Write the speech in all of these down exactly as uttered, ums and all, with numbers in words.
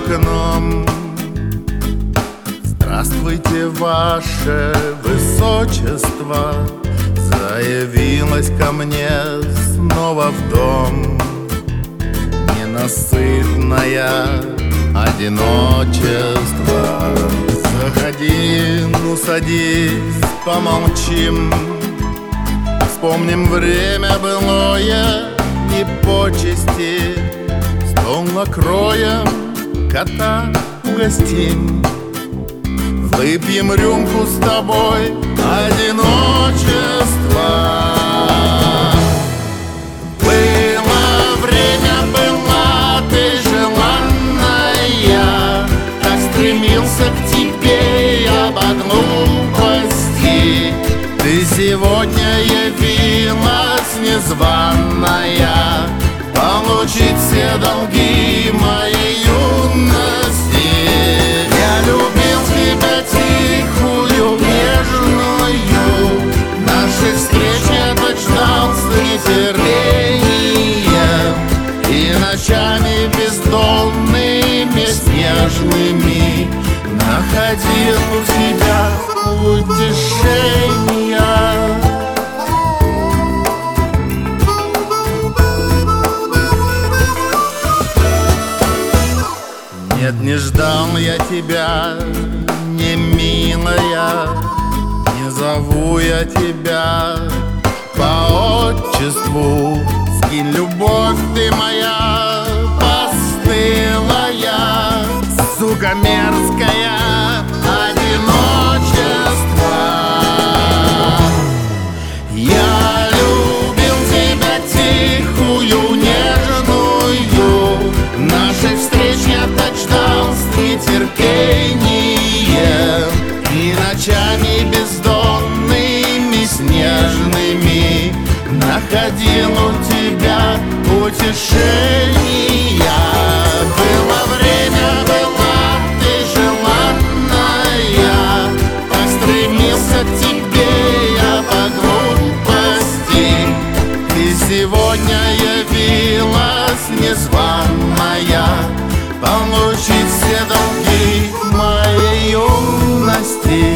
окном. Здравствуйте, ваше высочество, заявилась ко мне снова в дом. Ненасытное одиночество. Заходи, ну садись, помолчим, вспомним время былое и почести. Стол накроем, кота угостим, выпьем рюмку с тобой одиночества. Было время, была ты желанная, так стремился к тебе я по глупости. Ты сегодня явилась незваная, получить все долги моей юности. Я любил тебя тихую, нежную, нашей встречи я так ждал с нетерпением, и ночами бездонными снежными находил у тебя утешения. Нет, не ждал я тебя, не милая, не зову я тебя по отчеству. Скинь, любовь ты моя постылая, сука мерзкая, одиночество. Я любил тебя тихую, нежную, нашей встречи я так ждал с нетерпением, и ночами бездонными снежными находил у тебя утешения. Было время, была ты желанная, так стремился к тебе я по глупости. Ты сегодня явилась незваная, получить все долги моей юности.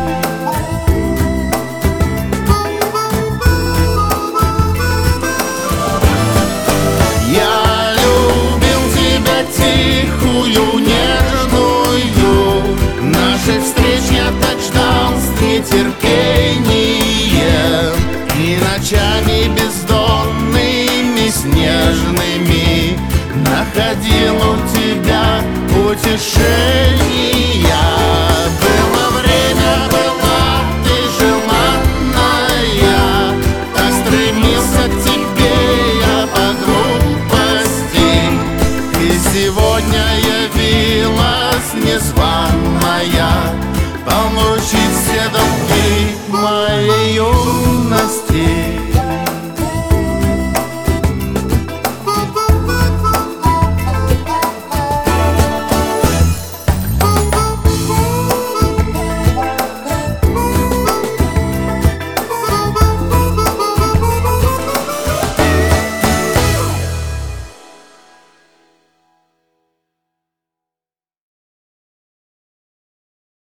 Я любил тебя тихую, нежную, нашей встречи я так ждал с нетерпением, и ночами бездонными снежными находил у тебя утешения. Было время, была ты желанная, так стремился к тебе я по глупости. И сегодня явилась незваная, получить все долги моей юности.